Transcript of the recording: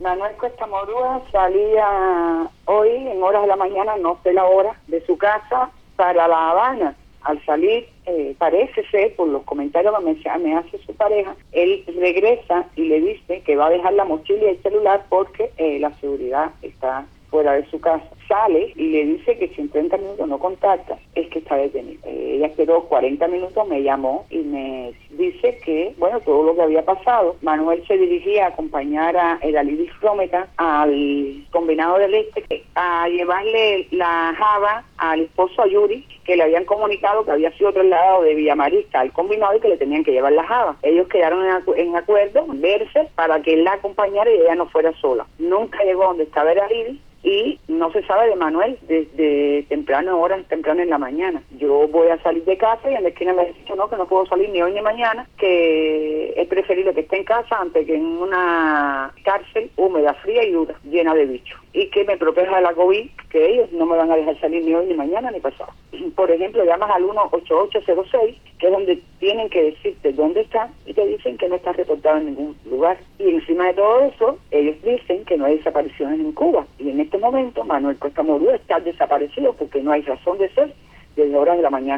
Manuel Cuesta Morúa salía hoy en horas de la mañana, no sé la hora, de su casa para La Habana. Al salir, parece ser, por los comentarios que me hace su pareja, él regresa y le dice que va a dejar la mochila y el celular porque la seguridad está fuera de su casa. Sale y le dice que si en 30 minutos no contacta, es que está detenido. Ella esperó 40 minutos, me llamó y me dice que, bueno, todo lo que había pasado. Manuel se dirigía a acompañar a Edalidis Rómeta al combinado del Este a llevarle la java al esposo a Yuri, que le habían comunicado que había sido trasladado de Villamarista al combinado y que le tenían que llevar la java. Ellos quedaron en acuerdo, verse, para que él la acompañara y ella no fuera sola. Nunca llegó donde estaba Edalidis y no se sabe de Manuel desde horas tempranas en la mañana. Yo voy a salir de casa y en la esquina me dice no, que no puedo salir ni hoy ni mañana, que es preferible que esté en casa antes que en una cárcel húmeda, fría y dura, llena de bichos, y que me proteja de la COVID, que ellos no me van a dejar salir ni hoy ni mañana ni pasado. Por ejemplo, llamas al 18806, que es donde tienen que decirte dónde está, y te dicen que no está reportado en ningún lugar. Y encima de todo eso, ellos dicen que no hay desapariciones en Cuba. Y en este momento, Manuel Cuesta Morúa está desaparecido porque no hay razón de ser desde horas de la mañana.